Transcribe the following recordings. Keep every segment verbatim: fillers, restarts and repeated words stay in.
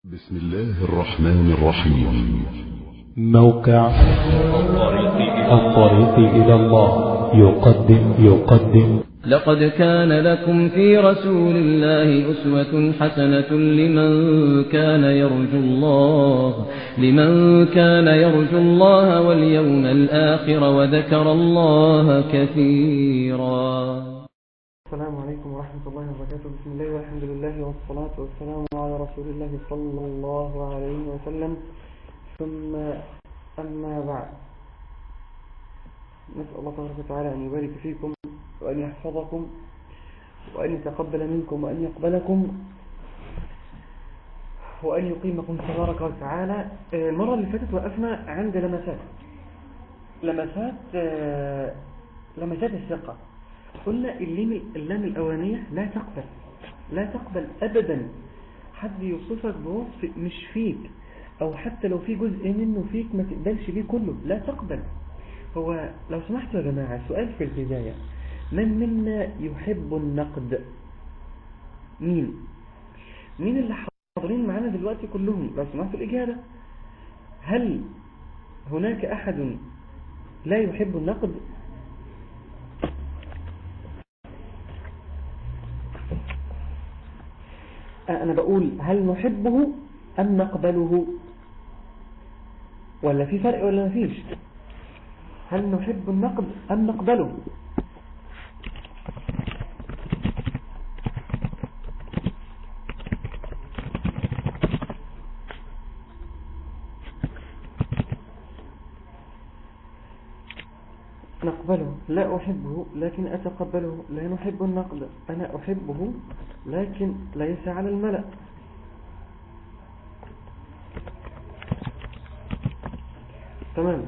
بسم الله الرحمن الرحيم. موقع الطريق إلى الله يقدم يقدم لقد كان لكم في رسول الله أسوة حسنة لمن كان يرجو الله لمن كان يرجو الله واليوم الآخر وذكر الله كثيرا. السلام عليكم ورحمة الله وبركاته. بسم الله والحمد لله والصلاة والسلام على رسول الله صلى الله عليه وسلم، ثم أما بعد، نسأل الله تبارك وتعالى أن يبارك فيكم وأن يحفظكم وأن يتقبل منكم وأن يقبلكم وأن يقيمكم تبارك وتعالى. المرة اللي فاتت وقفنا عند لمسات لمسات لمسات الثقة. قلنا اللام اللام الأولانية لا تقبل لا تقبل أبدا حد يوصفك بوصف مش فيك، أو حتى لو في جزء منه فيك ما تقبلش بيه كله، لا تقبل. هو لو سمحتوا يا جماعة، سؤال في البداية: من منا يحب النقد؟ مين مين اللي حاضرين معانا دلوقتي كلهم؟ لو سمحتوا الإجابة. هل هناك أحد لا يحب النقد؟ أنا بقول هل نحبه أم نقبله؟ ولا في فرق ولا مفيش؟ هل نحب النقد أم نقبله؟ نقبله، لا أحبه لكن أتقبله. لا نحب النقد، أنا أحبه لكن ليس على الملأ. تمام،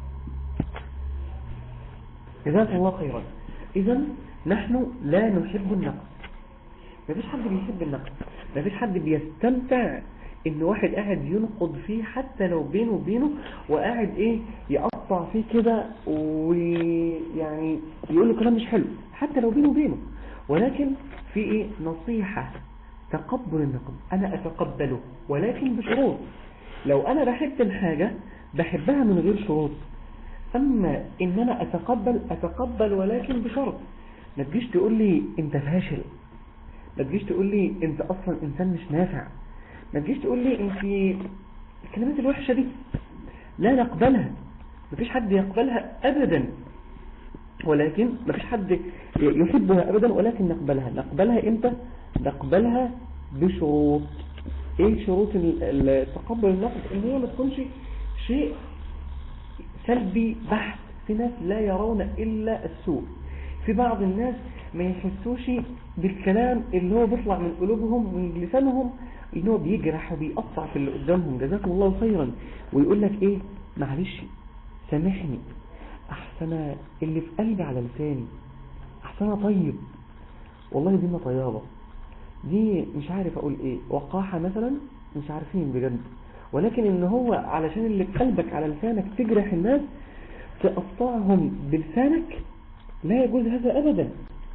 جزاك الله خيرا. إذن نحن لا نحب النقد. ما فيش حد بيحب النقد، ما فيش حد بيستمتع إن واحد قاعد ينقد فيه، حتى لو بينه وبينه وقاعد إيه يقطع فيه كده ويعني يقول له كلام مش حلو، حتى لو بينه وبينه. ولكن في إيه نصيحة تقبل النقد. أنا أتقبله ولكن بشروط. لو أنا بحب الحاجة بحبها من غير شروط، أما إن أنا أتقبل أتقبل ولكن بشرط. ما تجيش تقول لي أنت فاشل، ما تجيش تقول لي أنت أصلا إنسان مش نافع، ما تجيش تقول لي أنت الكلمات الوحشة دي، لا نقبلها. ما فيش حد يقبلها أبدا، ولكن ما فيش حد يحبها أبدا، ولكن نقبلها. نقبلها إمتى؟ نقبلها بشروط. إيه شروط التقبل النقد؟ إن هي ما تكونش شيء سلبي بحت. في ناس لا يرون إلا السوء، في بعض الناس ما يحسوش بالكلام اللي هو بيطلع من قلوبهم ومن لسانهم، اللي هو بيجرح وبيقطع في اللي قدامهم. جزاكم الله خيرا. ويقول لك ايه؟ معلش سامحني، احسن اللي في قلبي على لساني، احسن طيب. والله دي ما طيابة، دي مش عارف اقول ايه، وقاحة مثلا، مش عارفين بجد. ولكن ان هو علشان اللي في قلبك على لسانك تجرح الناس، تقطعهم بلسانك، لا يجوز هذا ابدا.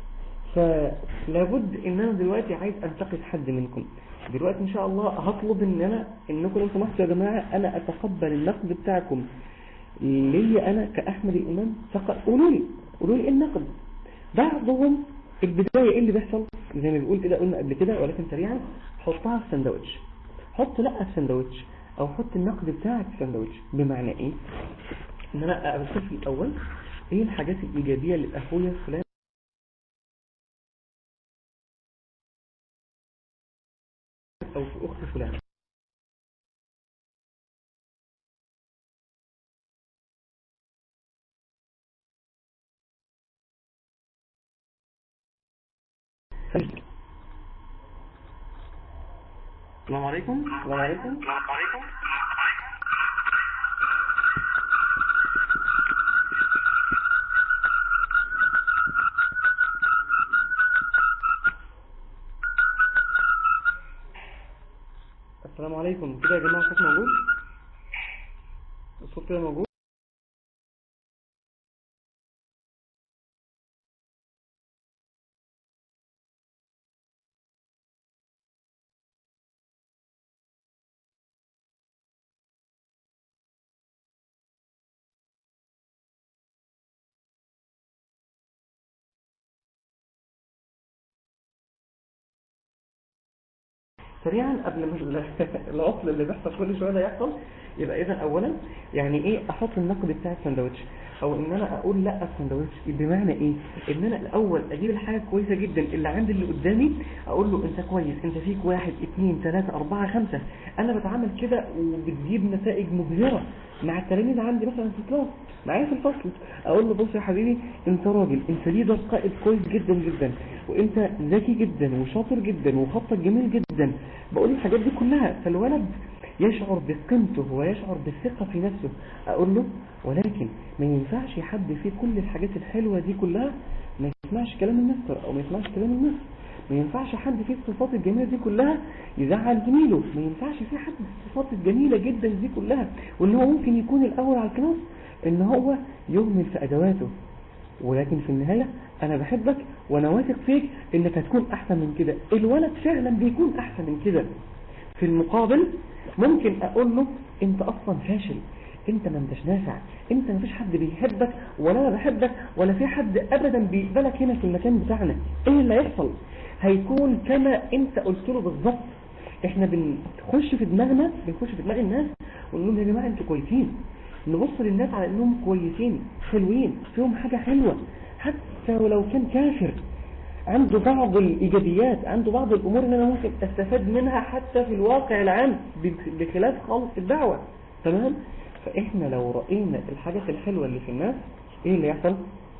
فلابد ان انا دلوقتي عايز انتقد حد منكم دلوقتي ان شاء الله، هطلب ان انا انكم لو سمحتوا يا جماعه انا اتقبل النقد بتاعكم ليا انا كاحمد الامام. قولوا لي قولوا لي ايه النقد. بعضهم البدايه ايه اللي بيحصل؟ زي ما بيقول كده، قلنا قبل كده ولكن سريعا: حطها في سندوتش، حط لا في سندوتش، او حط النقد بتاعك في سندوتش. بمعنى ايه؟ ان انا ابص في الاول ايه الحاجات الايجابيه اللي اخويا فلان او في اخت فلان. السلام عليكم. السلام عليكم. السلام عليكم. كده يا جماعة الصوت موجود؟ الصوت كده موجود؟ سريعا قبل ما العطل اللي بيحصل كل شويه ده يحصل. يبقى اذا اولا يعني ايه احط النقد بتاع الساندوتش، او ان انا اقول لا الساندوتش، بمعنى ايه؟ ان انا الاول اجيب الحاجه كويسه جدا اللي عند اللي قدامي، اقول له انت كويس، انت فيك واحد اثنين ثلاثة اربعة خمسة. انا بتعامل كده وبتجيب نتائج مبهرة مع التلاميذ عندي مثلا في الكلاس معايا في الفصل. اقول له بص يا حبيبي، انت راجل، انت ليدر قائد كويس جدا جدا، وانت ذكي جدا وشاطر جدا وخطك جميل جدا. بقول الحاجات دي كلها، فالولد يشعر بقيمته ويشعر بالثقة في نفسه. اقول له ولكن ما ينفعش حد فيه كل الحاجات الحلوة دي كلها ما يسمعش كلام المستر او ما يسمعش كلام المستر. ما ينفعش حد فيه الصفات الجميلة دي كلها يزعل زميله. ما ينفعش فيه حد الصفات الجميلة جدا دي كلها وان هو ممكن يكون الاول على الكلاس ان هو يهمل في ادواته. ولكن في النهاية انا بحبك وانا واثق فيك انك هتكون احسن من كده. الولد فعلا بيكون احسن من كده. في المقابل ممكن اقول له انت اصلا فاشل، انت ما انتش نافع، انت ما فيش حد بيحبك ولا انا بحبك ولا في حد ابدا بيقبلك هنا في المكان بتاعنا. ايه اللي هيحصل؟ هيكون كما انت قلت له بالظبط. احنا بنخش في دماغنا، بنخش في دماغ الناس ونقول لهم يا جماعه انتوا كويسين، نبص للناس على انهم كويسين حلوين فيهم حاجه حلوه، حتى ولو كان كافر عنده بعض الإيجابيات، عنده بعض الأمور اللي أنا ممكن أستفاد منها حتى في الواقع العام بخلاف خالص الدعوة. تمام؟ فإحنا لو رأينا الحاجات الحلوة اللي في الناس إيه اللي يحصل؟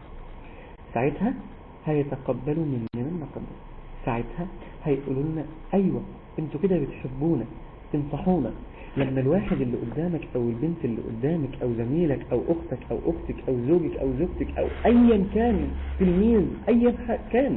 ساعتها هيتقبلوا مننا النقد، ساعتها هيقولوا لنا أيوة أنتوا كده بتحبونا، تنصحونا. لما الواحد اللي قدامك أو البنت اللي قدامك أو زميلك أو أختك أو أختك أو زوجك أو زوجتك أو أيا كان تلميذ أيا كان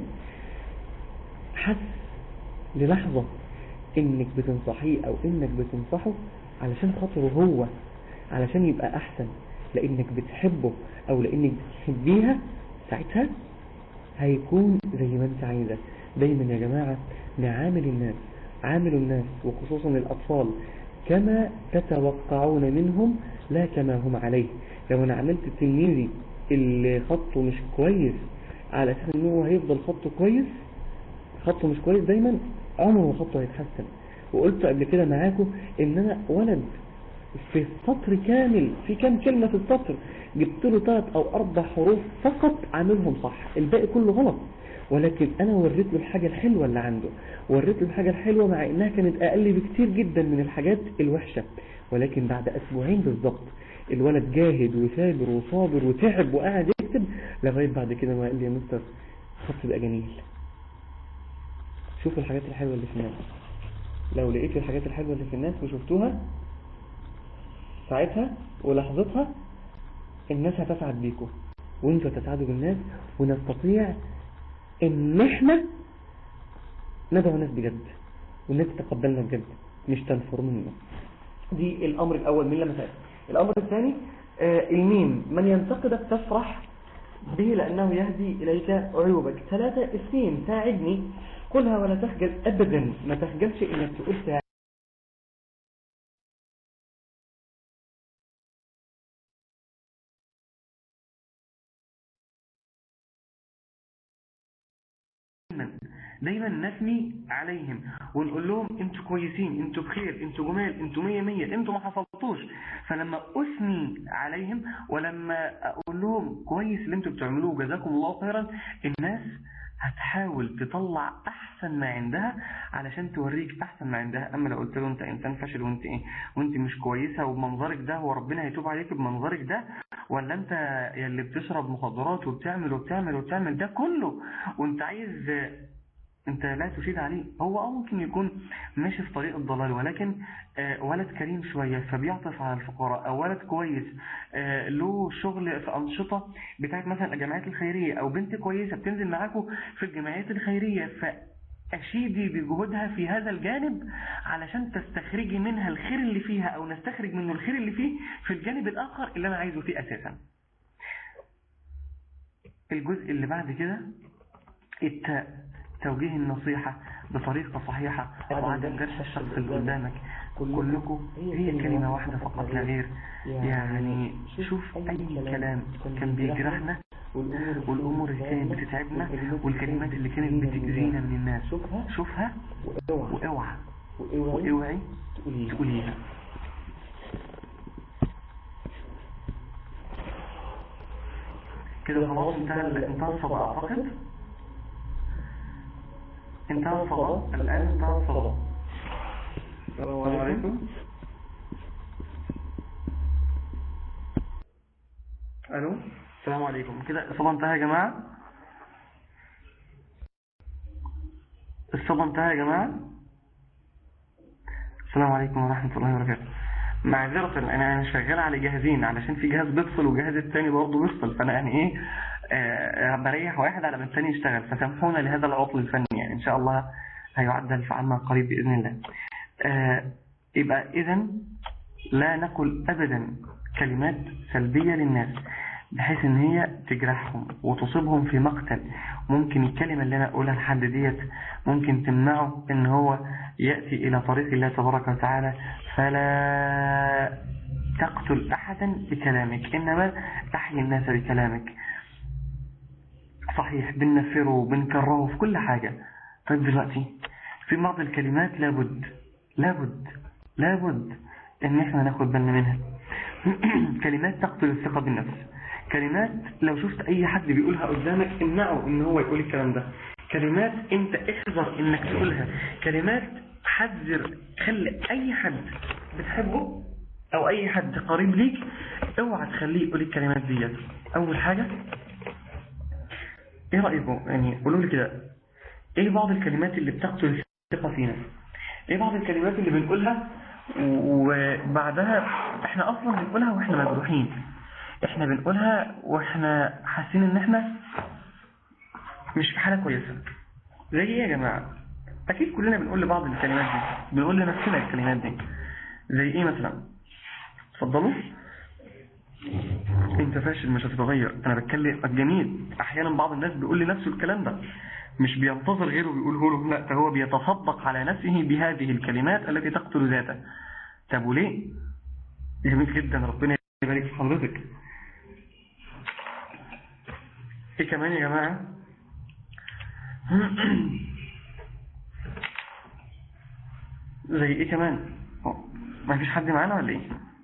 حس للحظة إنك بتنصحيه أو إنك بتنصحه علشان خاطره هو، علشان يبقى أحسن، لأنك بتحبه أو لأنك بتحبيها، ساعتها هيكون زي ما أنت عايزة. دايما يا جماعة نعامل الناس، عاملوا الناس وخصوصا الأطفال كما تتوقعون منهم لا كما هم عليه. لو انا عملت تلميذي اللي خطه مش كويس على اساس انه هيفضل خطه كويس، خطه مش كويس دايما، عمره خطه هيتحسن. وقلت قبل كده معاكم ان انا ولد في السطر كامل في كام كلمة في السطر جبت له ثلاث او اربع حروف فقط عاملهم صح، الباقي كله غلط. ولكن انا وريت له الحاجة الحلوة اللي عنده، وريت له الحاجة الحلوة مع انها كانت اقل بكتير جدا من الحاجات الوحشة. ولكن بعد اسبوعين بالضبط الولد جاهد وثابر وصابر وتعب وقاعد يكتب لغاية بعد كده ما قال لي يا مستر خط بقى جميل. شوفوا الحاجات الحلوة اللي في الناس. لو لقيت الحاجات الحلوة اللي في الناس وشفتوها ساعتها ولحظتها الناس هتسعد بيكم وانتوا هتسعدوا بالناس، ونستطيع ان احنا ندعو الناس بجد والناس تتقبلنا بجد مش تنفر منا. دي الامر الاول من لمسات. الامر الثاني آه الميم، من ينتقدك تفرح به لانه يهدي اليك عيوبك. ثلاثة اثنين ساعدني، قلها ولا تخجل ابدا، ما تخجلش انك تقول ساعدني. دايما نثني عليهم ونقول لهم انتوا كويسين، انتوا بخير، انتوا جمال، انتوا مية مية، انتوا ما حصلتوش. فلما اثني عليهم ولما اقول لهم كويس اللي انتوا بتعملوه جزاكم الله خيرا، الناس هتحاول تطلع احسن ما عندها علشان توريك احسن ما عندها. اما لو قلت له انت انسان فاشل وانت ايه وانت مش كويسه وبمنظرك ده وربنا هيتوب عليك بمنظرك ده، ولا انت اللي بتشرب مخدرات وبتعمل وبتعمل وبتعمل ده كله وانت عايز، انت لا تشيد عليه. هو اه ممكن يكون ماشي في طريق الضلال، ولكن آه ولد كريم شوية فبيعطف على الفقراء، او ولد كويس آه له شغل في انشطة بتاعت مثلا الجمعيات الخيرية، او بنت كويسة بتنزل معاكم في الجمعيات الخيرية، فاشيدي بجهودها في هذا الجانب علشان تستخرجي منها الخير اللي فيها او نستخرج منه الخير اللي فيه في الجانب الاخر اللي انا عايزه فيه اساسا. الجزء اللي بعد كده التاء، توجيه النصيحة بطريقة صحيحة وعدم جرح الشخص اللي قدامك. كلكم هي كلمة واحدة فقط لا غير. يعني شوف أي كلام كان بيجرحنا والأمور اللي كانت بتتعبنا والكلمات اللي كانت بتأذينا من الناس، شوفها واوعى واوعي تقوليها. كده خلاص انتهى انتهى الصدى. اعتقد انتهى الصدى الان. انتهى الصدى. السلام عليكم. الو السلام عليكم. كده الصدى انتهى يا جماعه. الصدى انتهى يا جماعه. السلام عليكم ورحمه الله وبركاته. معذرة انا شغال على جهازين علشان في جهاز بيفصل وجهاز الثاني برضه بيفصل، فانا يعني ايه آه بريح واحد على ما الثاني يشتغل، فسامحونا لهذا العطل الفني يعني ان شاء الله هيعدل في عنا قريب باذن الله. آه يبقى اذا لا نقول ابدا كلمات سلبية للناس بحيث ان هي تجرحهم وتصيبهم في مقتل. ممكن الكلمة اللي انا اقولها لحد ديت ممكن تمنعه ان هو يأتي الى طريق الله تبارك وتعالى. فلا تقتل احدا بكلامك، انما تحيي الناس بكلامك. صحيح بننفره وبنكرهه في كل حاجة. طيب دلوقتي في بعض الكلمات لابد لابد لابد ان احنا ناخد بالنا منها. كلمات تقتل الثقة بالنفس. كلمات لو شفت اي حد بيقولها قدامك امنعه ان هو يقول الكلام ده. كلمات انت احذر انك تقولها. كلمات حذر، خلي اي حد بتحبه او اي حد قريب ليك اوعى تخليه يقول الكلمات ديت. اول حاجة ايه رأيكم يعني قولوا لي كده ايه بعض الكلمات اللي بتقتل الثقة فينا؟ ايه بعض الكلمات اللي بنقولها وبعدها احنا اصلا بنقولها واحنا مجروحين، احنا بنقولها واحنا حاسين ان احنا مش في حالة كويسة؟ زي ايه يا جماعة؟ اكيد كلنا بنقول لبعض الكلمات دي، بنقول لنفسنا الكلمات دي. زي ايه مثلا؟ اتفضلوا. انت فاشل مش هتتغير. انا بتكلم الجميل. احيانا بعض الناس بيقول لنفسه الكلام ده، مش بينتظر غيره بيقوله له، لا ده هو بيتصدق على نفسه بهذه الكلمات التي تقتل ذاته. طب وليه؟ جميل جدا، ربنا يبارك في حضرتك. ايه كمان يا جماعة؟ زي ايه كمان؟ ما فيش حد معانا ولا ايه؟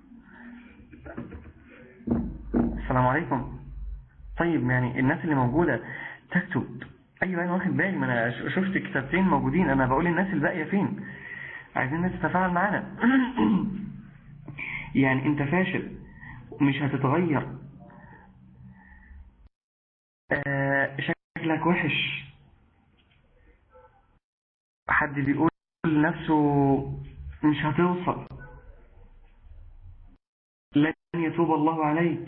السلام عليكم. طيب يعني الناس اللي موجودة تكتب. ايوه انا واخد بالي، ما انا شفت كتابتين موجودين، انا بقول الناس الباقية فين؟ عايزين الناس تتفاعل معانا. يعني انت فاشل مش هتتغير، آه شكلك وحش، حد بيقول لنفسه مش هتوصل، لن يتوب الله عليك،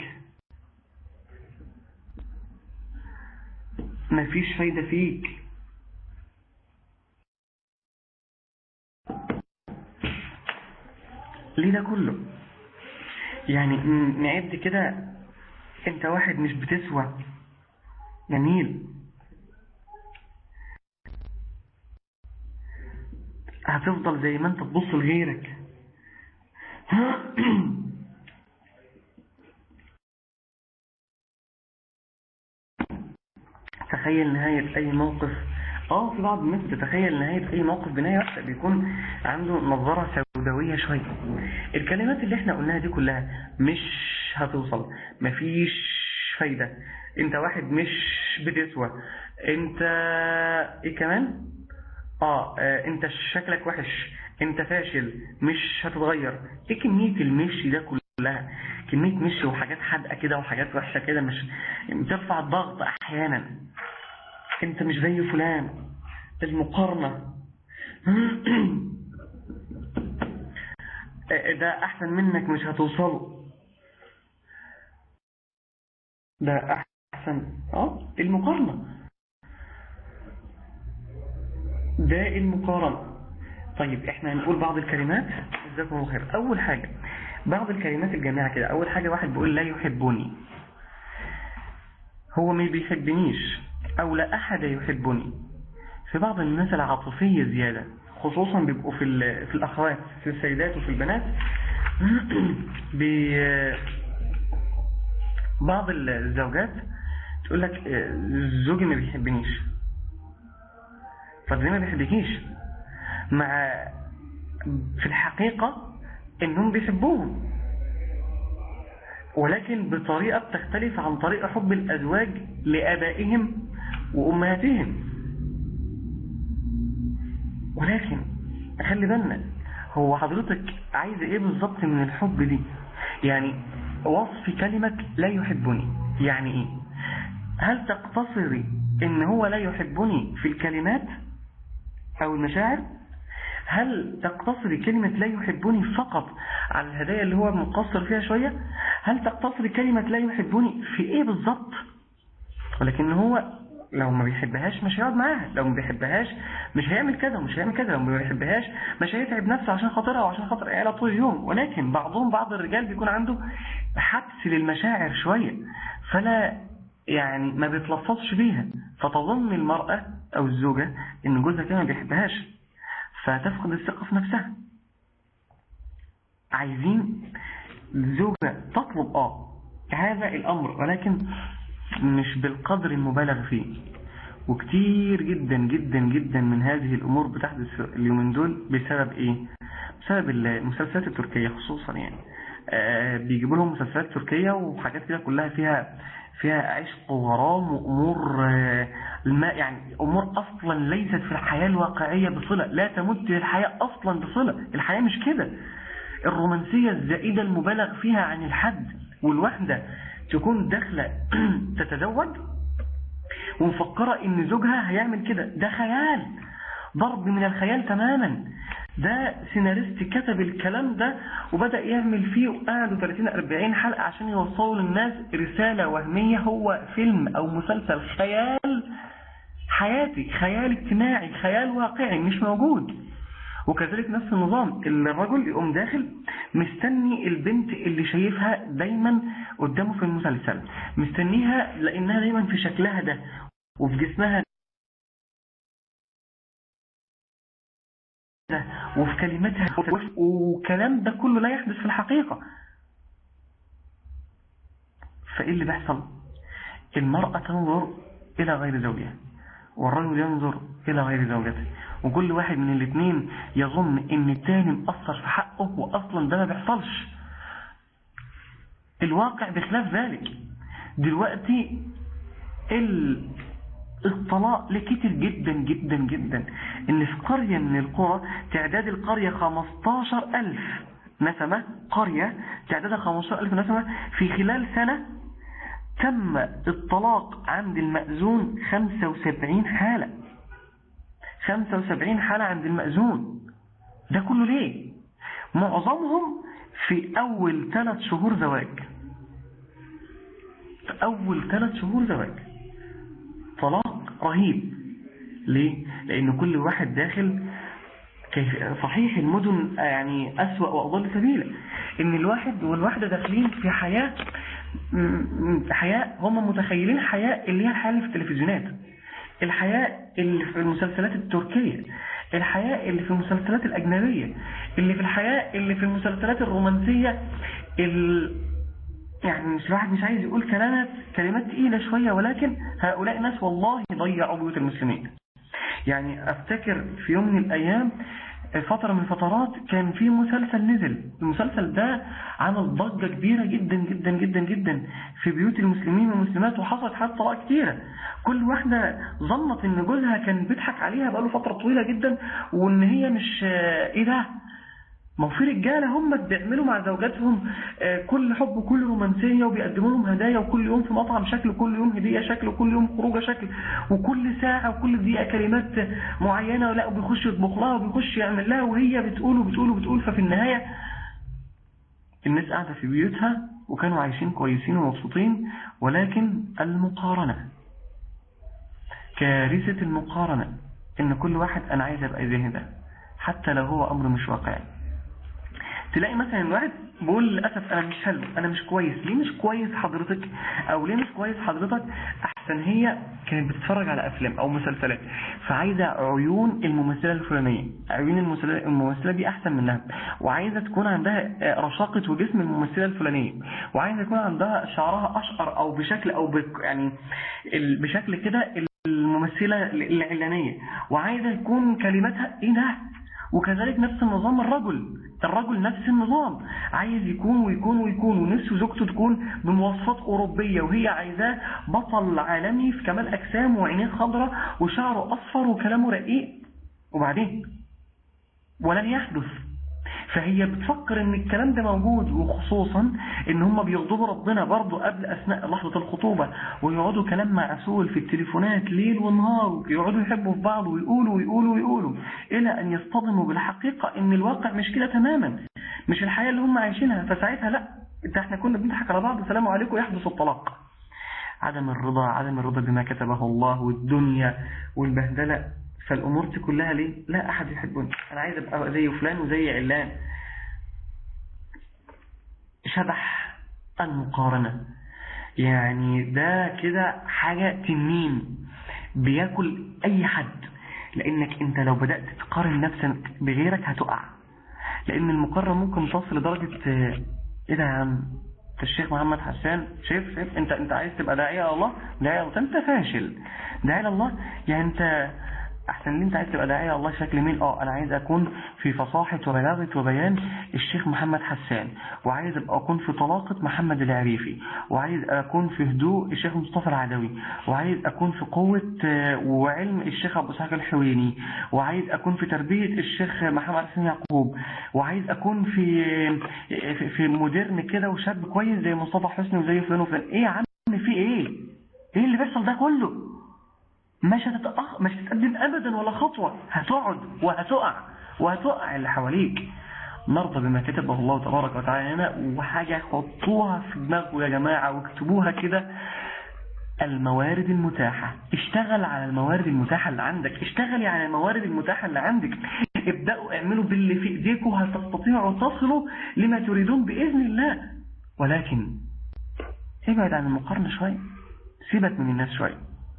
مفيش فايدة فيك. ليه ده كله؟ يعني نعد كده، انت واحد مش بتسوى. جميل، هتفضل زي ما انت تبص لغيرك. تخيل نهاية اي موقف. اه في بعض الناس بتتخيل نهاية اي موقف بنهاية واحدة، بيكون عنده نظرة سوداوية شوية. الكلمات اللي احنا قلناها دي كلها مش هتوصل، مفيش فايدة. انت واحد مش بتسوى، انت ايه كمان؟ اه, آه انت شكلك وحش، انت فاشل، مش هتتغير. ايه كمية المشي ده كلها؟ كمية مشي وحاجات حادقة كده وحاجات وحشة كده، مش بترفع الضغط احيانا. انت مش زي فلان، المقارنة. ده احسن منك مش هتوصله، ده احسن. اه المقارنة، ده المقارنة. طيب احنا هنقول بعض الكلمات. جزاكم الله خير. اول حاجة بعض الكلمات الجماعة كده. اول حاجة واحد بيقول لا يحبني، هو ما بيحبنيش، او لا احد يحبني. في بعض الناس العاطفية زيادة، خصوصا بيبقوا في في الاخوات، في السيدات وفي البنات. بعض الزوجات تقول لك زوجي ما بيحبنيش. طب ليه ما بيحبكيش؟ مع في الحقيقة انهم بيحبوهم، ولكن بطريقة بتختلف عن طريقة حب الأزواج لآبائهم وأمهاتهم. ولكن خلي بالنا، هو حضرتك عايز ايه بالظبط من الحب دي؟ يعني وصف كلمة لا يحبني يعني ايه؟ هل تقتصري ان هو لا يحبني في الكلمات او المشاعر؟ هل تقتصري كلمة لا يحبني فقط على الهدايا اللي هو مقصر فيها شوية؟ هل تقتصري كلمة لا يحبني في ايه بالظبط؟ ولكن هو لو ما بيحبهاش مش هيقعد معاها، لو ما بيحبهاش مش هيعمل كذا ومش هيعمل كذا، لو ما بيحبهاش مش هيتعب نفسه عشان خاطرها وعشان خاطر عيالها طول اليوم. ولكن بعضهم بعض الرجال بيكون عنده حبس للمشاعر شوية، فلا يعني ما بيتلفظش بيها، فتظن المرأة او الزوجة ان جوزها كمان ما بيحبهاش، فتفقد الثقة في نفسها. عايزين الزوجة تطلب اه هذا الامر، ولكن مش بالقدر المبالغ فيه. وكتير جدا جدا جدا من هذه الامور بتحدث اليومين دول بسبب ايه؟ بسبب المسلسلات التركية خصوصا. يعني آه بيجيبوا لهم مسلسلات تركية وحاجات كده كلها فيها فيها عشق وغرام وامور آه الماء، يعني امور اصلا ليست في الحياة الواقعية بصلة، لا تمت للحياة اصلا بصلة. الحياة مش كده. الرومانسية الزائدة المبالغ فيها عن الحد، والوحدة تكون داخلة تتزوج ومفكرة ان زوجها هيعمل كده. ده خيال، ضرب من الخيال تماما. ده سيناريست كتب الكلام ده وبدأ يعمل فيه وقعدوا ثلاثين أربعين حلقة عشان يوصلوا للناس رسالة وهمية. هو فيلم او مسلسل خيال حياتي، خيال اجتماعي، خيال واقعي مش موجود. وكذلك نفس النظام، الرجل يقوم داخل مستني البنت اللي شايفها دايما قدامه في المسلسل، مستنيها لانها دايما في شكلها ده وفي جسمها ده وفي كلماتها، وكلام ده كله لا يحدث في الحقيقة. فايه اللي بيحصل؟ المرأة تنظر الى غير زوجها والرجل ينظر الى غير زوجته، وكل واحد من الاثنين يظن ان الثاني مقصر في حقه، واصلا ده ما بيحصلش. الواقع بخلاف ذلك. دلوقتي الطلاق لكتير جدا جدا جدا، ان في قرية من القرى تعداد القرية خمستاشر ألف نسمة، قرية تعدادها خمستاشر ألف نسمة، في خلال سنة تم الطلاق عند المأذون خمسة وسبعين حالة. خمسة وسبعين حالة عند المأذون. ده كله ليه؟ معظمهم في أول ثلاث شهور زواج. في أول ثلاث شهور زواج طلاق رهيب. ليه؟ لأن كل واحد داخل كيف. صحيح المدن يعني أسوأ وأضل سبيلا، إن الواحد والواحدة داخلين في حياة حياة هم متخيلين حياة اللي هي الحياة اللي في التلفزيونات، الحياة اللي في المسلسلات التركية، الحياة اللي في المسلسلات الأجنبية، اللي في الحياة اللي في المسلسلات الرومانسية. ال... يعني مش الواحد مش عايز يقول كلمات كلمات تقيلة شوية، ولكن هؤلاء ناس والله ضيعوا بيوت المسلمين. يعني أفتكر في يوم من الأيام فترة من الفترات كان في مسلسل نزل، المسلسل ده عمل ضجة كبيرة جدا جدا جدا جدا في بيوت المسلمين والمسلمات، وحصلت حالات طلاق كتيرة. كل واحدة ظنت ان جوزها كان بيضحك عليها بقاله فترة طويلة جدا، وان هي مش ايه ده. ما في رجاله هم بيعملوا مع زوجاتهم كل حب وكل رومانسيه، وبيقدموا لهم هدايا، وكل يوم في مطعم شكل، وكل يوم هديه شكل، وكل يوم خروجه شكل، وكل ساعه وكل دقيقه كلمات معينه، ولا وبيخش يطبخ لها وبيخش يعمل لها، وهي بتقول وبتقول وبتقول. ففي النهايه الناس قاعده في بيوتها وكانوا عايشين كويسين ومبسوطين، ولكن المقارنه، كارثه المقارنه، ان كل واحد انا عايز ابقى زي ده حتى لو هو امر مش واقعي. تلاقي مثلا الواحد بيقول للأسف أنا مش حلو، أنا مش كويس. ليه مش كويس حضرتك؟ أو ليه مش كويس حضرتك؟ أحسن هي كانت بتتفرج على أفلام أو مسلسلات، فعايزة عيون الممثلة الفلانية، عيون الممثلة دي أحسن منها، وعايزة تكون عندها رشاقة وجسم الممثلة الفلانية، وعايزة يكون عندها شعرها أشقر أو بشكل أو بك يعني بشكل كده الممثلة العلانية، وعايزة يكون كلماتها إيه ده؟ وكذلك نفس النظام الرجل الرجل نفس النظام، عايز يكون ويكون ويكون ونفسه زوجته تكون بمواصفات أوروبية وهي عايزاه بطل عالمي في كمال أجسام وعينيه خضراء وشعره أصفر وكلامه رقيق، وبعدين ولن يحدث. فهي بتفكر ان الكلام ده موجود، وخصوصا ان هم بيغضبوا ربنا برضو قبل اثناء لحظة الخطوبة، ويقعدوا كلام معسول في التليفونات ليل ونهار، ويقعدوا يحبوا في بعض ويقولوا ويقولوا ويقولوا الى ان يصطدموا بالحقيقة ان الواقع مش كده تماما، مش الحياة اللي هم عايشينها. فساعتها لا، انت احنا كنا بنضحك على بعض، السلام عليكم، يحدث الطلاق. عدم الرضا، عدم الرضا بما كتبه الله، والدنيا والبهدلة. فالأمور دي كلها ليه؟ لا أحد يحبني، أنا عايز أبقى زي فلان وزي علان. شبح المقارنة، يعني ده كده حاجة تنين بياكل أي حد، لأنك أنت لو بدأت تقارن نفسك بغيرك هتقع. لأن المقارنة ممكن تصل لدرجة إيه ده يا عم الشيخ محمد حسان، شايف شايف انت انت عايز تبقى داعية الله، داعية الله، انت فاشل. داعية الله يعني انت احسن لي، انت عايز تبقى داعية الله شكل مين؟ اه انا عايز اكون في فصاحة وبلاغة وبيان الشيخ محمد حسان، وعايز ابقى اكون في طلاقة محمد العريفي، وعايز اكون في هدوء الشيخ مصطفى العدوي، وعايز اكون في قوة وعلم الشيخ ابو اسحاق الحويني، وعايز اكون في تربية الشيخ محمد حسين يعقوب، وعايز اكون في في, في مودرن كده وشاب كويس زي مصطفى حسني وزي فلان وفلان. ايه يا عم في ايه؟ ايه اللي بيحصل ده كله؟ مش هتتأخ... مش هتتقدم أبدا ولا خطوة، هتقعد وهتقع وهتقع اللي حواليك. نرضى بما كتبه الله تبارك وتعالى هنا. وحاجة حطوها في دماغكم يا جماعة واكتبوها كده، الموارد المتاحة. اشتغل على الموارد المتاحة اللي عندك، اشتغلي على الموارد المتاحة اللي عندك، ابدأوا اعملوا باللي في ايديكم، هتستطيعوا تصلوا لما تريدون بإذن الله. ولكن ابعد عن المقارنة شوية، سيبك من الناس شوية.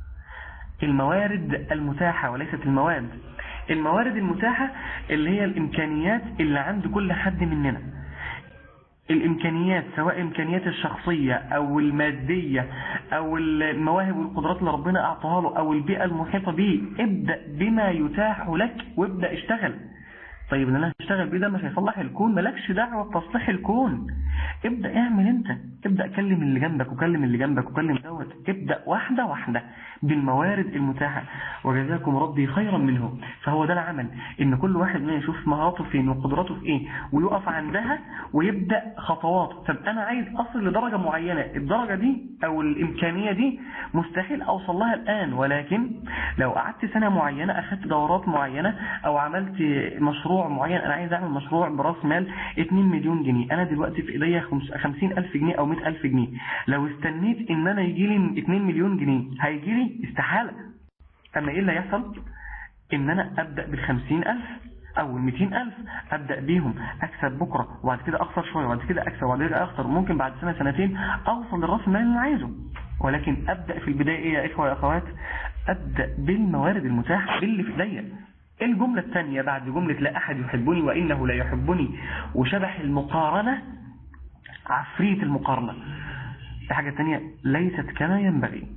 الموارد المتاحة وليست المواد. الموارد المتاحة اللي هي الإمكانيات اللي عند كل حد مننا، الإمكانيات سواء إمكانيات الشخصية أو المادية أو المواهب والقدرات اللي ربنا أعطاها له أو البيئة المحيطة به. ابدأ بما يتاح لك وابدأ اشتغل. طيب ان انا هشتغل بيه ده مش هيصلح الكون، مالكش دعوه بتصليح الكون. ابدا اعمل انت، ابدا كلم اللي جنبك وكلم اللي جنبك وكلم دوت. ابدا واحده واحده بالموارد المتاحه، وجزاكم ربي خيرا منه. فهو ده العمل، ان كل واحد مننا يشوف مهاراته فين وقدراته في ايه ويقف عندها ويبدا خطوات. طب انا عايز اصل لدرجه معينه، الدرجه دي او الامكانيه دي مستحيل اوصل لها الان، ولكن لو قعدت سنه معينه اخذت دورات معينه او عملت مشروع معين، انا عايز اعمل مشروع براس مال اتنين مليون جنيه، انا دلوقتي في ايديا خمسين الف جنيه او مئة الف جنيه. لو استنيت ان انا يجي لي اتنين مليون جنيه هيجي لي استحالة. اما ايه اللي هيحصل؟ ان انا ابدأ بالخمسين الف او المئتين الف، ابدأ بيهم اكسب بكرة وبعد كده اخسر شوية وبعد كده اكسب وبعد كده اخسر، ممكن بعد سنة سنتين اوصل للراس المال اللي انا عايزه. ولكن ابدأ في البداية ايه يا اخوة يا اخوات؟ ابدأ بالموارد المتاحة باللي في ايديا. الجملة الثانية بعد جملة لا أحد يحبني وإنه لا يحبني وشبح المقارنة، عفريت المقارنة. الحاجة الثانية ليست كما ينبغي.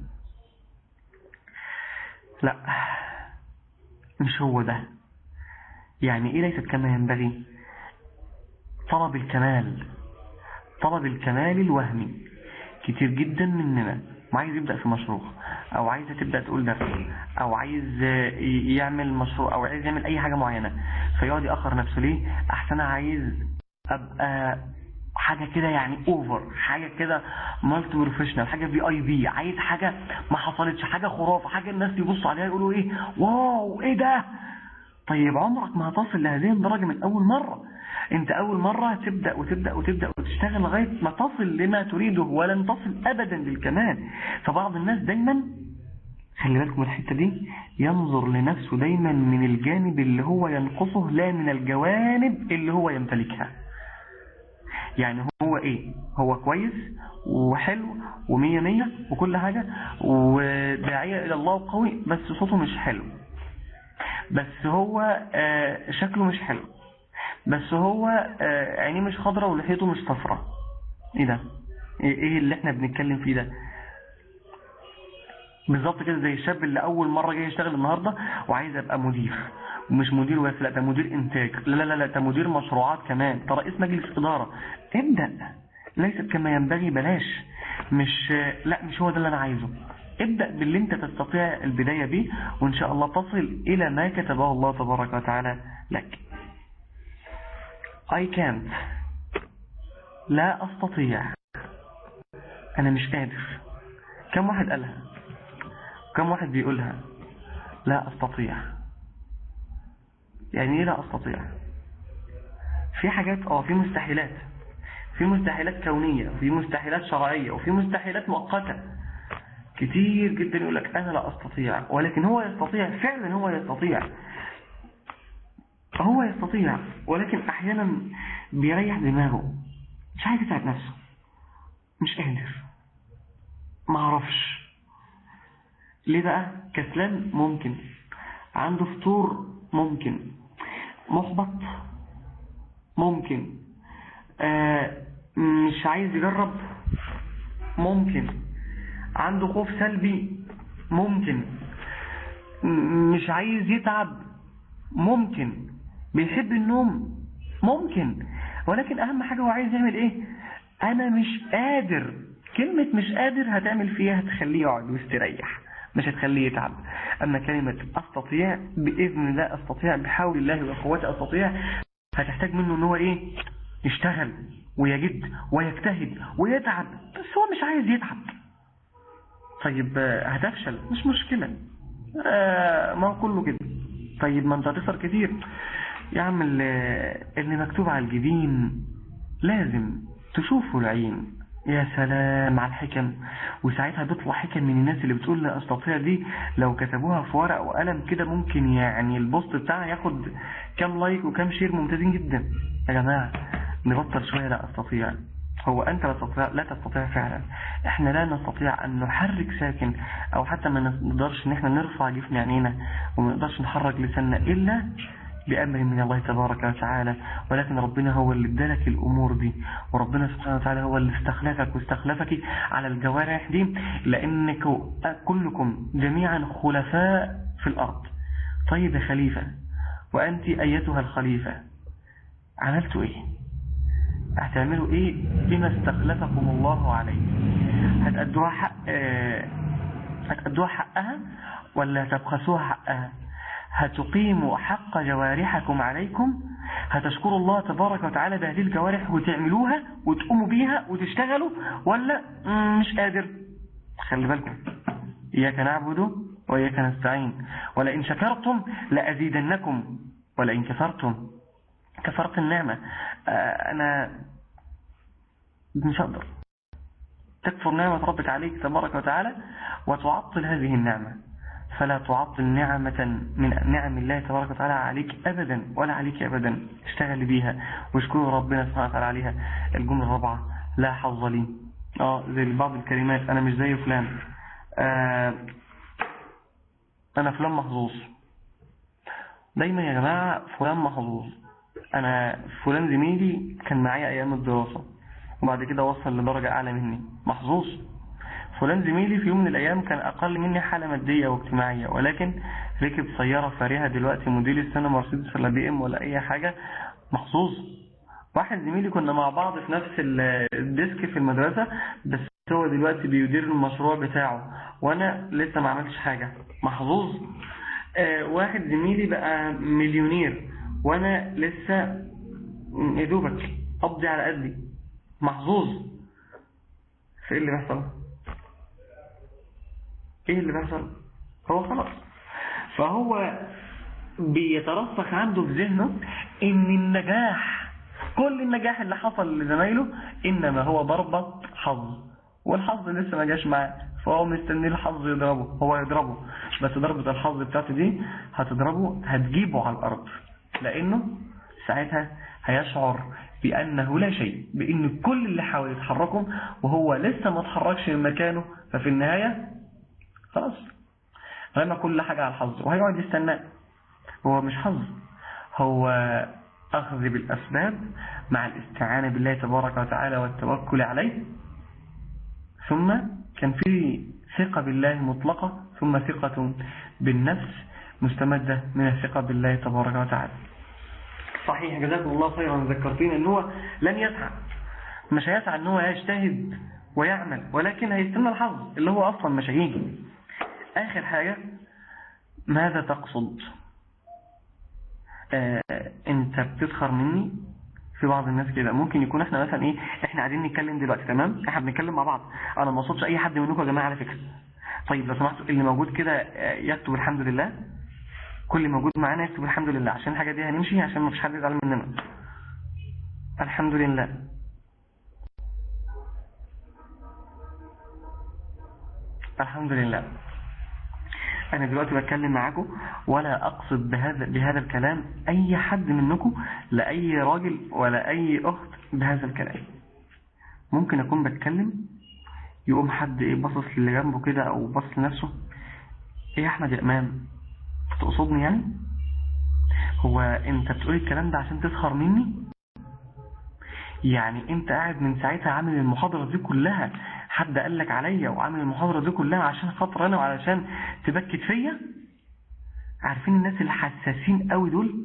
لا مش هو ده. يعني إيه ليست كما ينبغي؟ طلب الكمال، طلب الكمال الوهمي. كتير جدا مننا ما عايز يبدأ في مشروع او عايز تبدأ تقول درس او عايز يعمل مشروع او عايز يعمل اي حاجة معينة، فيقعد يأخر نفسه. ليه؟ احسن عايز ابقى حاجة كده يعني اوفر، حاجة كده مالتي بروفيشنال، حاجة في اي بي، عايز حاجة ما حصلتش، حاجة خرافة، حاجة الناس يبصوا عليها يقولوا ايه واو ايه ده. طيب عمرك ما هتصل لهذه الدرجة من اول مرة. انت اول مرة تبدأ وتبدأ وتبدأ وتشتغل لغاية ما تصل لما تريده، ولن تصل ابدا للكمال. فبعض الناس دايما، خلي بالكم الحتة دي، ينظر لنفسه دايما من الجانب اللي هو ينقصه لا من الجوانب اللي هو يمتلكها. يعني هو ايه؟ هو كويس وحلو ومية مية وكل حاجة وداعية الى الله قوي، بس صوته مش حلو، بس هو آه شكله مش حلو، بس هو آه عينيه مش خضرة ولحيته مش صفرة. ايه ده؟ ايه اللي احنا بنتكلم فيه ده؟ بالظبط كده زي الشاب اللي اول مرة جاي يشتغل النهاردة وعايز ابقى مدير، مش مدير بس، لا ده مدير انتاج، لا لا لا ده مدير مشروعات كمان، ده رئيس مجلس اداره. ابدا، ليست كما ينبغي، بلاش، مش لا مش هو ده اللي انا عايزه. ابدا باللي انت تستطيع البدايه به، وان شاء الله تصل الى ما كتبه الله تبارك وتعالى لك. I can't، لا استطيع، انا مش قادر. كم واحد قالها؟ كم واحد بيقولها؟ لا استطيع. يعني ايه لا استطيع؟ في حاجات اه في مستحيلات، في مستحيلات كونية، وفي مستحيلات شرعية، وفي مستحيلات مؤقتة كتير جدا. يقول لك انا لا استطيع، ولكن هو يستطيع فعلا، هو يستطيع هو يستطيع ولكن احيانا بيريح دماغه، مش عايز يتعب نفسه، مش قادر، ما عرفش ليه بقى. كسلان ممكن، عنده فطور ممكن، محبط ممكن، آه مش عايز يجرب ممكن، عنده خوف سلبي ممكن، مش عايز يتعب ممكن، بيحب النوم ممكن، ولكن اهم حاجة هو عايز يعمل ايه؟ انا مش قادر. كلمة مش قادر هتعمل فيها هتخليه يقعد ويستريح، مش هتخليه يتعب. اما كلمة استطيع باذن الله، استطيع بحول الله وقوته استطيع، هتحتاج منه ان هو ايه؟ يشتغل ويجد ويجتهد ويتعب، بس هو مش عايز يتعب. طيب هتفشل، مش مشكلة، آه ما هو كله كده. طيب ما انت هتخسر كتير يا عم، اللي مكتوب على الجبين لازم تشوفه العين. يا سلام على الحكم، وساعتها بيطلع حكم من الناس اللي بتقول لا استطيع دي، لو كتبوها في ورق وقلم كده ممكن يعني البوست بتاعها ياخد كام لايك وكام شير ممتازين جدا. يا جماعة نبطل شوية لا استطيع. هو انت لا تستطيع، لا تستطيع فعلا. احنا لا نستطيع ان نحرك ساكن، او حتى ما نقدرش ان احنا نرفع جفن عينينا، وما نقدرش نحرك لساننا الا بأمر من الله تبارك وتعالى. ولكن ربنا هو اللي ادالك الأمور دي، وربنا سبحانه وتعالى هو اللي استخلفك واستخلفك على الجوارح دي، لأنك كلكم جميعا خلفاء في الأرض. طيب يا خليفة، وأنت أيتها الخليفة عملتوا إيه؟ هتعملوا إيه بما استخلفكم الله عليه؟ هتأدوها حق هتأدوها حقها ولا هتبخسوها حقها؟ هتقيموا حق جوارحكم عليكم؟ هتشكروا الله تبارك وتعالى بهذه الجوارح وتعملوها وتقوموا بيها وتشتغلوا، ولا مش قادر؟ خلي بالكم، إياك نعبد وإياك نستعين، ولئن شكرتم لأزيدنكم ولئن كفرتم كفرت النعمة. أنا مش هقدر تكفر نعمة ربك عليك تبارك وتعالى وتعطل هذه النعمة، فلا تعطل نعمة من نعم الله تبارك وتعالى عليك أبدا ولا عليك أبدا. اشتغل بيها واشكر ربنا سبحانه وتعالى عليها. الجملة الرابعة، لا حظ لي. اه زي بعض الكلمات، أنا مش زي فلان، آه أنا فلان محظوظ. دايما يا جماعة فلان محظوظ. أنا فلان زميلي كان معايا أيام الدراسة وبعد كده وصل لدرجة أعلى مني، محظوظ. فلان زميلي في يوم من الأيام كان أقل مني حالة مادية واجتماعية، ولكن ركب سيارة فارهة دلوقتي موديل السنة مرسيدس ولا بي ام ولا أي حاجة، محظوظ. واحد زميلي كنا مع بعض في نفس الديسك في المدرسة، بس هو دلوقتي بيدير المشروع بتاعه وأنا لسه ما عملتش حاجة، محظوظ. آه واحد زميلي بقى مليونير وأنا لسه يدوبك أقضي على قدي، محظوظ. في إيه اللي بيحصل؟ ايه اللي بيحصل؟ هو خلاص، فهو بيترسخ عنده في ذهنه ان النجاح، كل النجاح اللي حصل لزمايله انما هو ضربة حظ، والحظ لسه ما جاش معاه، فهو مستني الحظ يضربه، هو يضربه، بس ضربة الحظ بتاعته دي هتضربه، هتجيبه على الارض، لانه ساعتها هيشعر بانه لا شيء، بان كل اللي حاول يتحركه وهو لسه ما اتحركش من مكانه، ففي النهاية خلاص رمى كل حاجة على الحظ وهيقعد يستنى. هو مش حظ، هو أخذ بالأسباب مع الاستعانة بالله تبارك وتعالى والتوكل عليه، ثم كان في ثقة بالله مطلقة، ثم ثقة بالنفس مستمدة من الثقة بالله تبارك وتعالى. صحيح، جزاكم الله خيرا، ذكرتين ان هو لن يسعى، مش هيسعى ان هو يجتهد ويعمل، ولكن هيستنى الحظ اللي هو اصلا مش هيجي. اخر حاجة، ماذا تقصد؟ آه انت بتسخر مني؟ في بعض الناس كده ممكن يكون احنا مثلا ايه، احنا قاعدين نتكلم دلوقتي، تمام، احنا بنتكلم مع بعض، انا ما اقصدش اي حد منكم يا جماعه على فكره. طيب لو سمحتوا اللي موجود كده يكتب الحمد لله، كل اللي موجود معانا يكتب الحمد لله، عشان الحاجه دي هنمشي، عشان ما فيش حد يزعل مننا. الحمد لله. الحمد لله. انا دلوقتي بتكلم معاكم ولا اقصد بهذا بهذا الكلام اي حد منكم، لا اي راجل ولا اي اخت بهذا الكلام. ممكن اكون بتكلم يقوم حد ايه باصص اللي جنبه كده او باصص لنفسه، ايه يا احمد يا امام تقصدني يعني؟ هو انت بتقول الكلام ده عشان تسخر مني؟ يعني انت قاعد من ساعتها عامل المحاضرة دي كلها حد قال لك عليا، وعامل المحاضرة دي كلها عشان خاطر انا وعلشان تبكت فيا؟ عارفين الناس اللي حساسين قوي دول؟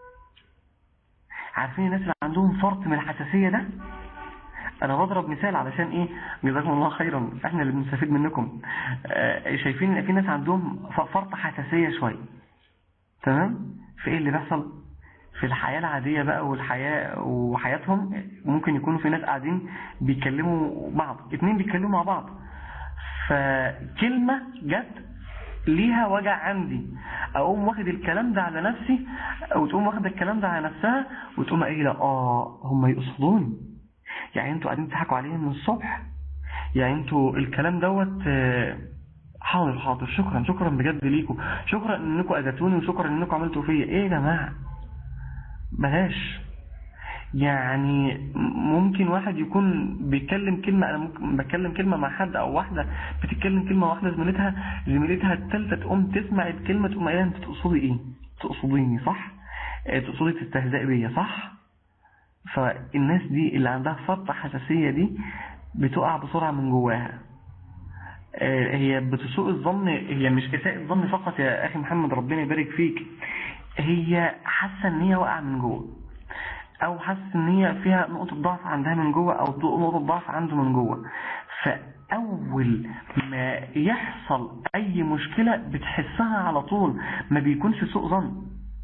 عارفين الناس اللي عندهم فرط من الحساسية ده؟ انا بضرب مثال علشان ايه، جزاكم الله خيرا، احنا اللي بنستفيد منكم. اه شايفين ان في ناس عندهم فرط حساسية شوية، تمام؟ في ايه اللي بيحصل في الحياة العادية بقى والحياة وحياتهم؟ ممكن يكونوا في ناس قاعدين بيكلموا بعض، اتنين بيتكلموا مع بعض، فكلمة جت ليها وجع عندي، اقوم واخد الكلام ده على نفسي، او تقوم واخد الكلام ده على نفسها وتقوم قايله اه هم يقصدوني، يعني انتوا قاعدين تضحكوا عليهم من الصبح، يعني انتوا الكلام دوت حاضر حاضر شكرا شكرا بجد ليكم، شكرا انكم اذيتوني، وشكرا انكم عملتوا فيا. ايه يا جماعه بلاش. يعني ممكن واحد يكون بيتكلم كلمة، انا ممكن بتكلم كلمة مع حد، او واحدة بتتكلم كلمة واحدة، زميلتها زميلتها الثالثة تقوم تسمع الكلمة تقوم قايله انت تقصدي ايه؟ تقصديني صح؟ تقصدي تستهزئي بيا صح؟ فالناس دي اللي عندها فرط حساسية دي بتقع بسرعة من جواها. هي بتسوء الظن، هي مش اساءة الظن فقط يا اخي محمد ربنا يبارك فيك، هي حاسة ان هي واقعة من جوه، او حاسة ان هي فيها نقطة ضعف عندها من جوه، او نقطة ضعف عنده من جوه. فاول ما يحصل اي مشكلة بتحسها على طول، ما بيكونش سوء ظن.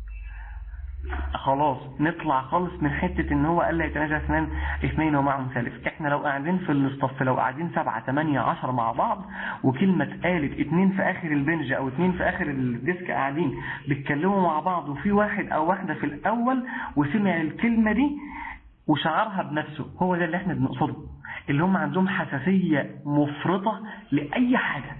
خلاص نطلع خالص من حتة ان هو قال لي يتنازع اثنين اثنين ومعهم ثالث. احنا لو قاعدين في الاصطف، لو قاعدين سبعة تمانية عشر مع بعض، وكلمة قالت اتنين في اخر البنج او اتنين في اخر الديسك قاعدين بيتكلموا مع بعض، وفي واحد او واحدة في الاول وسمع الكلمة دي وشعرها بنفسه، هو ده اللي احنا بنقصده، اللي هم عندهم حساسية مفرطة لأي حاجة،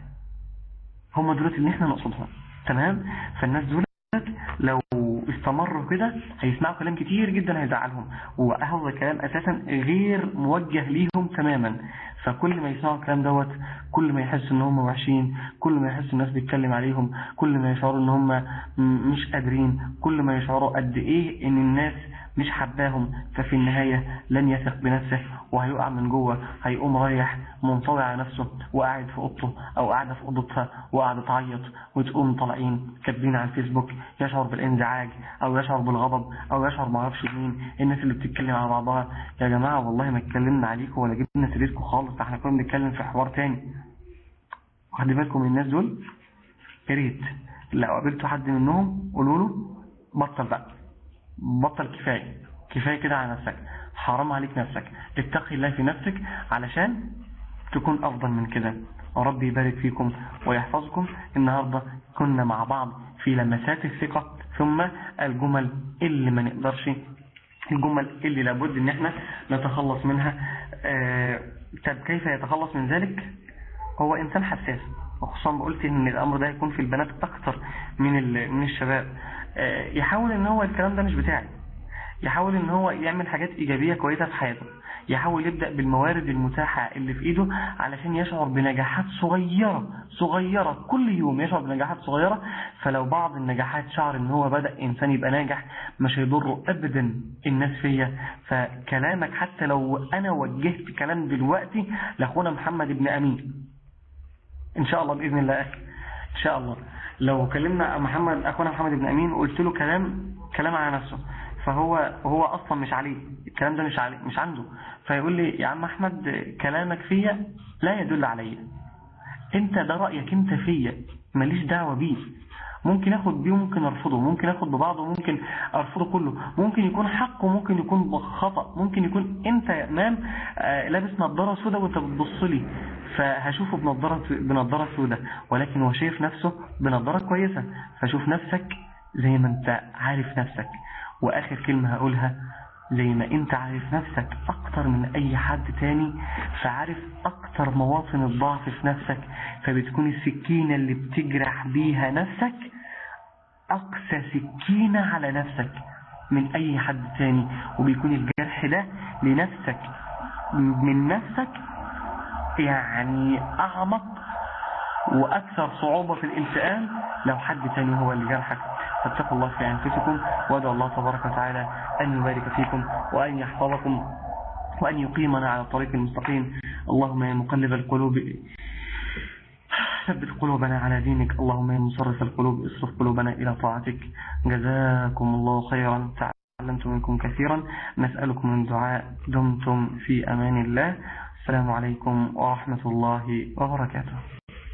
هم دولت اللي احنا نقصدهم. تمام؟ فالناس دولت لو استمروا كده هيسمعوا كلام كتير جدا هيزعلهم، وهذا الكلام اساسا غير موجه ليهم تماما. فكل ما يسمعوا الكلام دوت، كل ما يحسوا ان هم وحشين، كل ما يحسوا الناس بيتكلم عليهم، كل ما يشعروا ان هم مش قادرين، كل ما يشعروا قد ايه ان الناس مش حباهم، ففي النهاية لن يثق بنفسه وهيقع من جوه، هيقوم رايح منطوي على نفسه وقاعد في اوضته او قاعدة في اوضتها وقاعدة تعيط، وتقوم طالعين كاتبين على الفيسبوك يشعر بالانزعاج او يشعر بالغضب او يشعر ما اعرفش مين، الناس اللي بتتكلم على بعضها. يا جماعة والله ما اتكلمنا عليكم ولا جبنا سيرتكم خالص، احنا كنا بنتكلم في حوار تاني. واخدين بالكم من الناس دول؟ يا ريت لو قابلتوا حد منهم قولوا له بطل بقى، بطل، كفاية كفاية كده على نفسك، حرام عليك نفسك، اتقي الله في نفسك علشان تكون افضل من كده. وربي يبارك فيكم ويحفظكم. النهاردة كنا مع بعض في لمسات الثقة، ثم الجمل اللي ما نقدرش، الجمل اللي لابد ان احنا نتخلص منها. آه طب كيف يتخلص من ذلك؟ هو انسان حساس، وخصوصا بقولت ان الامر ده يكون في البنات اكتر من من الشباب. آه يحاول ان هو الكلام ده مش بتاعي، يحاول ان هو يعمل حاجات ايجابية كويسة في حياته، يحاول يبدأ بالموارد المتاحة اللي في ايده علشان يشعر بنجاحات صغيرة صغيرة كل يوم، يشعر بنجاحات صغيرة. فلو بعض النجاحات شعر ان هو بدأ انسان يبقى ناجح، مش هيضره ابدا الناس فيا. فكلامك حتى لو انا وجهت كلام دلوقتي لاخونا محمد ابن امين ان شاء الله باذن الله، ان شاء الله لو كلمنا محمد اخونا محمد بن امين وقلت له كلام كلام على نفسه، فهو هو اصلا مش عليه الكلام ده، مش عليه مش عنده، فيقول لي يا عم احمد كلامك فيا لا يدل عليا، انت ده رايك انت فيا ماليش دعوه بيه، ممكن اخد بيه وممكن ارفضه، ممكن اخد ببعضه وممكن ارفضه كله، ممكن يكون حق وممكن يكون خطأ، ممكن يكون انت يا امام آه لابس نظاره سوداء وانت بتبص لي فهشوفه بنظاره بنظاره سوداء، ولكن هو شايف نفسه بنظاره كويسه، فشوف نفسك زي ما انت عارف نفسك. واخر كلمه هقولها، زي ما انت عارف نفسك اكتر من اي حد تاني، فعارف اكتر مواطن الضعف في نفسك، فبتكون السكينة اللي بتجرح بيها نفسك اقسى سكينة على نفسك من اي حد تاني، وبيكون الجرح ده لنفسك من نفسك يعني اعمق واكثر صعوبة في الالتئام لو حد تاني هو اللي جرحك. فاتقوا الله في أنفسكم، وادعوا الله تبارك وتعالى أن يبارك فيكم وأن يحفظكم وأن يقيمنا على الطريق المستقيم. اللهم يا مقلب القلوب ثبت قلوبنا على دينك، اللهم يا مصرف القلوب اصرف قلوبنا إلى طاعتك. جزاكم الله خيرا، تعلمت منكم كثيرا، نسألكم من دعاء، دمتم في أمان الله. السلام عليكم ورحمة الله وبركاته.